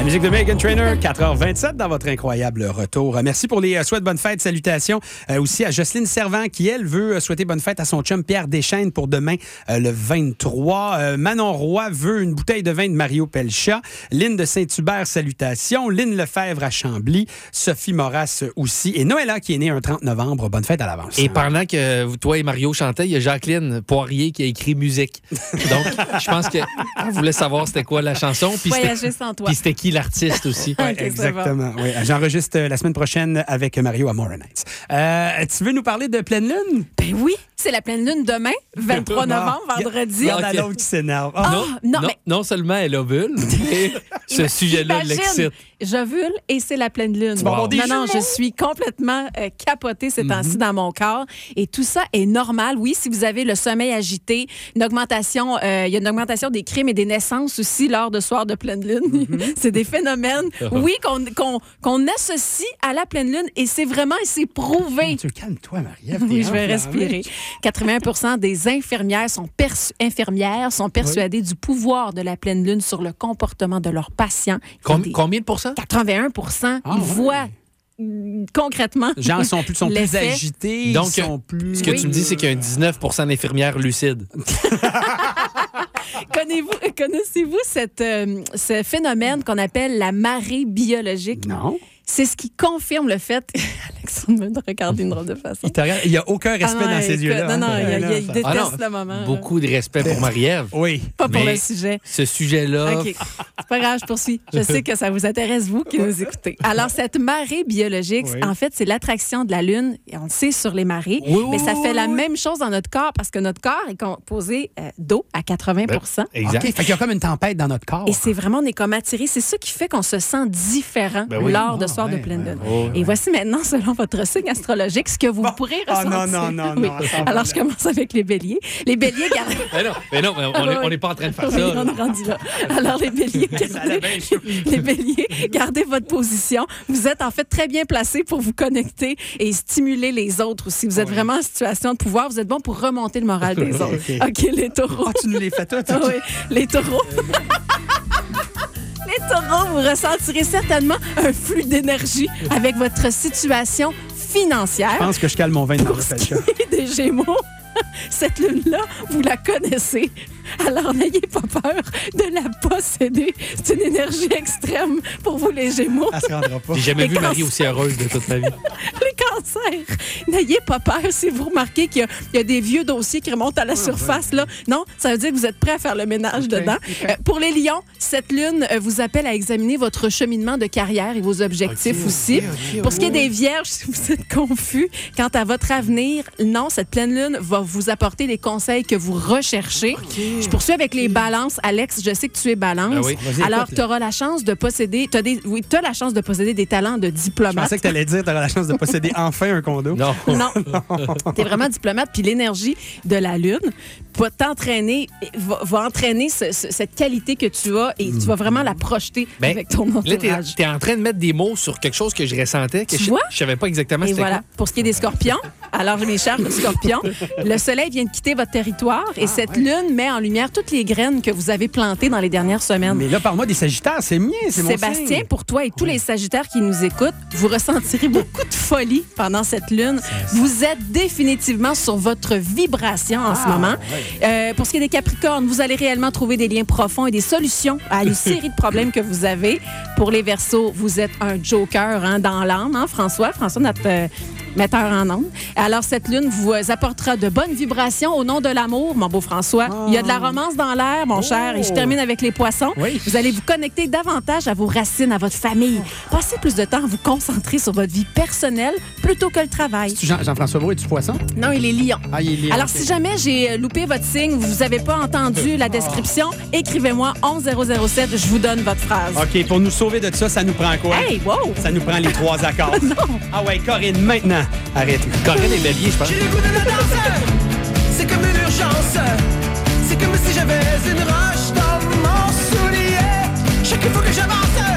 musique de Meghan Trainor, 4h27 dans votre incroyable retour. Merci pour les souhaits de bonne fête. Salutations aussi à Jocelyne Servant qui, elle, veut souhaiter bonne fête à son chum Pierre Deschaines pour demain, le 23. Manon Roy veut une bouteille de vin de Mario Pelcha. Lynn de Saint-Hubert, salutations. Lynn Lefebvre à Chambly. Sophie Moras aussi. Et Noëlla qui est née un 30 novembre. Bonne fête à l'avance. Et pendant que toi et Mario chantaient, il y a Jacqueline Poirier qui a écrit musique. Donc, je pense qu'elle voulait savoir c'était quoi la chanson. Voyager sans toi. Puis c'était qui l'artiste aussi. Ouais, okay, exactement. Oui. J'enregistre la semaine prochaine avec Mario à Morin Heights. Tu veux nous parler de pleine lune? Ben oui, c'est la pleine lune demain, 23 novembre, vendredi. Il y en a l'autre qui s'énerve. Non seulement elle ovule, mais ce sujet-là l'excite. J'ovule et c'est la pleine lune. Non, je suis complètement capotée ces temps-ci dans mon corps. Et tout ça est normal. Oui, si vous avez le sommeil agité, il y a une augmentation des crimes et des naissances aussi lors de soirs de pleine lune. C'est des phénomènes, oui, qu'on associe à la pleine lune et c'est prouvé. Calme-toi, Marie-Ève. Oui, je vais respirer. 81% des infirmières sont persuadées du pouvoir de la pleine lune sur le comportement de leurs patients. Combien de pourcents? 81%. Ils voient concrètement. Les gens sont plus agités. Donc, ce que tu me dis, c'est qu'il y a un 19% d'infirmières lucides. Connaissez-vous ce phénomène qu'on appelle la marée biologique? Non. C'est ce qui confirme le fait... Alexandre me regarde d'une drôle de façon. Il n'y a aucun respect dans ses yeux-là. Non, il déteste le moment. Beaucoup de respect pour Marie-Ève. Oui. Pas pour le sujet. Ce sujet-là... OK. C'est pas grave, je poursuis. Je sais que ça vous intéresse, vous qui nous écoutez. Alors, cette marée biologique, en fait, c'est l'attraction de la Lune. Et on le sait sur les marées. Mais ça fait la même chose dans notre corps parce que notre corps est composé d'eau à 80%. Exact. Okay. Fait qu'il y a comme une tempête dans notre corps. Et c'est vraiment, on est comme attiré. C'est ça qui fait qu'on se sent différent lors de soirs de pleine lune. Et voici maintenant, selon votre signe astrologique, ce que vous pourrez ressentir. Non. Alors, je commence avec les béliers. Les béliers, gardez... Mais non, on n'est pas en train de faire ça. On est rendu là. Alors, les béliers, gardez votre position. Vous êtes en fait très bien placés pour vous connecter et stimuler les autres aussi. Vous êtes vraiment en situation de pouvoir. Vous êtes bon pour remonter le moral des autres. OK, les taureaux. Tu nous les fais toutes. Oui, les taureaux. Les taureaux, vous ressentirez certainement un flux d'énergie avec votre situation financière. Je pense que je calme mon vin dans le fait. Des Gémeaux, cette lune-là, vous la connaissez. Alors, n'ayez pas peur de la posséder. C'est une énergie extrême pour vous, les Gémeaux. Elle se rendra pas. J'ai jamais vu Marie aussi heureuse de toute ma vie. Les cancers, n'ayez pas peur si vous remarquez qu'il y a des vieux dossiers qui remontent à la surface. Là. Non, ça veut dire que vous êtes prêts à faire le ménage dedans. Pour les lions, cette lune vous appelle à examiner votre cheminement de carrière et vos objectifs aussi. Pour ce qui est des vierges, si vous êtes confus quant à votre avenir, non, cette pleine lune va vous apporter les conseils que vous recherchez. Je poursuis avec les balances. Alex, je sais que tu es balance. Oui. Alors, tu auras la chance de posséder... Tu as la chance de posséder des talents de diplomate. Je pensais que tu allais dire que tu auras la chance de posséder enfin un condo. Non. Tu es vraiment diplomate. Puis l'énergie de la Lune va t'entraîner, va entraîner cette qualité que tu as et tu vas vraiment la projeter avec ton entourage. Là, tu es en train de mettre des mots sur quelque chose que je ressentais, que je savais pas exactement et c'était voilà. quoi. Pour ce qui est des scorpions, alors mes chers scorpions, le soleil vient de quitter votre territoire et cette lune met en lumière toutes les graines que vous avez plantées dans les dernières semaines. Mais là, parle-moi des Sagittaires, c'est mien, c'est mon Sébastien, pour toi et tous les Sagittaires qui nous écoutent, vous ressentirez beaucoup de folie pendant cette lune. Vous êtes définitivement sur votre vibration en ce moment. Pour ce qui est des Capricornes, vous allez réellement trouver des liens profonds et des solutions à une série de problèmes que vous avez. Pour les Verseaux, vous êtes un joker dans l'âme, François. François, notre metteur en ondes. Alors, cette lune vous apportera de bonnes vibrations au nom de l'amour, mon beau François. Il y a de la romance dans l'air, mon cher. Et je termine avec les Poissons. Oui. Vous allez vous connecter davantage à vos racines, à votre famille. Passez plus de temps à vous concentrer sur votre vie personnelle plutôt que le travail. Jean-François Brault, es-tu Poisson? Non, il est Lion. Il est Lion. Alors, si jamais j'ai loupé votre signe, vous n'avez pas entendu la description, écrivez-moi 11007, je vous donne votre phrase. OK, pour nous sauver de ça nous prend quoi? Hey, wow! Ça nous prend les 3 accords. Non! Ah ouais, Corinne, maintenant. Arrête. Corinne est bélier, je pense. J'ai le goût de la danse, c'est comme une urgence. C'est comme si j'avais une roche dans mon soulier. Chaque fois que j'avance